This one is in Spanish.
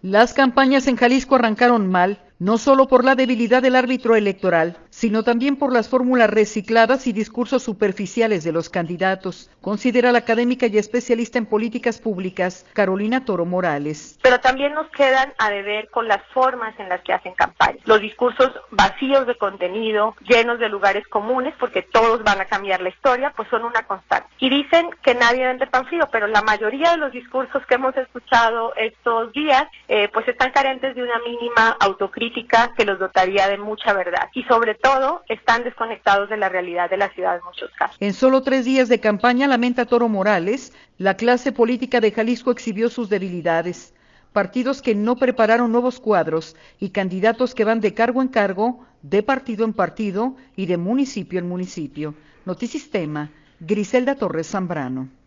Las campañas en Jalisco arrancaron mal, no solo por la debilidad del árbitro electoral, sino también por las fórmulas recicladas y discursos superficiales de los candidatos, considera la académica y especialista en políticas públicas, Carolina Toro Morales. Pero también nos quedan a deber con las formas en las que hacen campaña. Los discursos vacíos de contenido, llenos de lugares comunes, porque todos van a cambiar la historia, pues son una constante. Y dicen que nadie vende pan frío, pero la mayoría de los discursos que hemos escuchado estos días, pues están carentes de una mínima autocrítica que los dotaría de mucha verdad. Y sobre todo, están desconectados de la realidad de la ciudad en muchos casos. En solo 3 días de campaña, lamenta Toro Morales, la clase política de Jalisco exhibió sus debilidades. Partidos que no prepararon nuevos cuadros y candidatos que van de cargo en cargo, de partido en partido y de municipio en municipio. Notisistema, Griselda Torres Zambrano.